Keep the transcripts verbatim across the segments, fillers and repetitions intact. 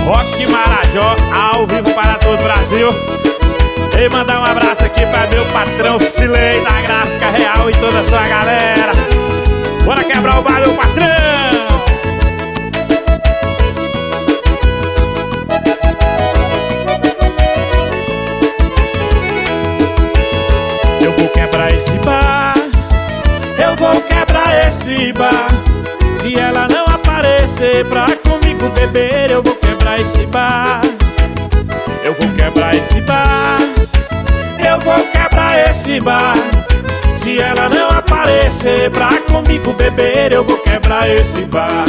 Rock Marajó, ao vivo para todo o Brasil. E mandar um abraço aqui para meu patrão Silei da Gráfica Real e toda a sua galera. Bora quebrar o bar, meu patrão! Eu vou quebrar esse bar, eu vou quebrar esse bar. Se ela não aparecer pra comigo beber, eu vou quebrar esse bar. Eu vou quebrar esse bar, eu vou quebrar esse bar. Se ela não aparecer pra comigo beber, eu vou quebrar esse bar.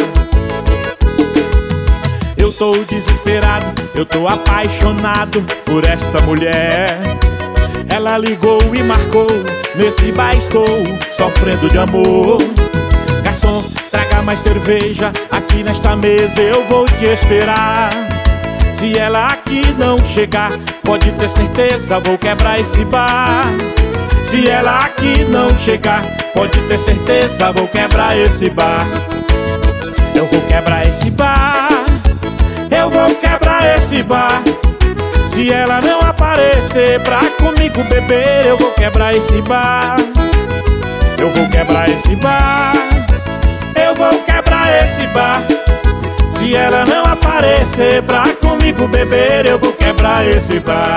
Eu tô desesperado, eu tô apaixonado por esta mulher. Ela ligou e marcou, nesse bar estou sofrendo de amor. Garçom, traga mais cerveja, aqui nesta mesa eu vou te esperar. Se ela aqui não chegar, pode ter certeza, vou quebrar esse bar. Se ela aqui não chegar, pode ter certeza, vou quebrar esse bar. Eu vou quebrar esse bar, eu vou quebrar esse bar. Se ela não aparecer pra comigo beber, eu vou quebrar esse bar. Eu vou quebrar esse bar, eu vou quebrar esse bar. Se ela não aparecer pra comigo beber, eu vou quebrar esse bar.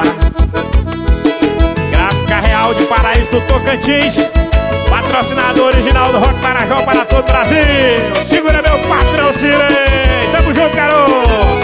Gráfica Real de Paraíso do Tocantins, patrocinador original do Rock Marajó para todo o Brasil. Segura meu patrão Silei, tamo junto, garoto!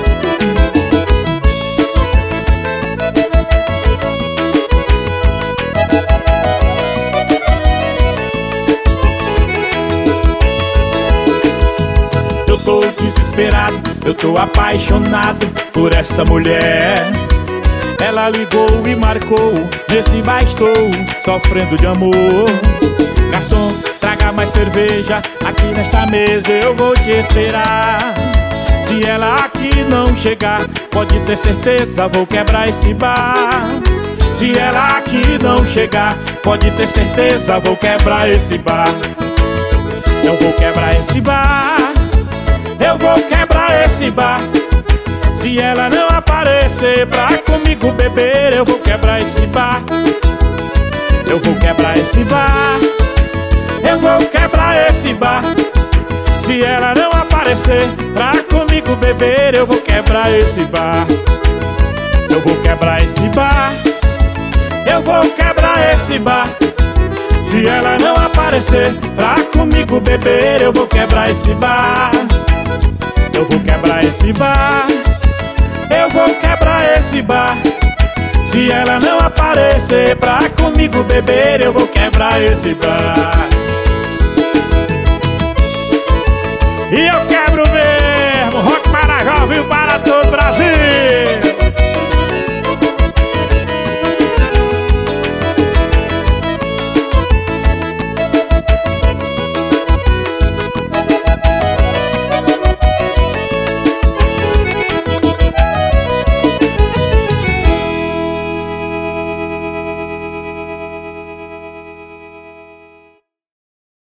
Eu tô desesperado, eu tô apaixonado por esta mulher. Ela ligou e marcou, nesse bar estou sofrendo de amor. Garçom, traga mais cerveja, aqui nesta mesa eu vou te esperar. Se ela aqui não chegar, pode ter certeza, vou quebrar esse bar. Se ela aqui não chegar, pode ter certeza, vou quebrar esse bar. Eu vou quebrar esse bar, eu vou quebrar esse bar. Se ela não aparecer pra comigo beber, eu vou quebrar esse bar. Eu vou quebrar esse bar, eu vou quebrar esse bar. Se ela não aparecer pra comigo beber, eu vou quebrar esse bar. Eu vou quebrar esse bar, eu vou quebrar esse bar. Se ela não aparecer pra comigo beber, eu vou quebrar esse bar. Eu vou quebrar esse bar, eu vou quebrar esse bar. Se ela não aparecer pra comigo beber, eu vou quebrar esse bar. E eu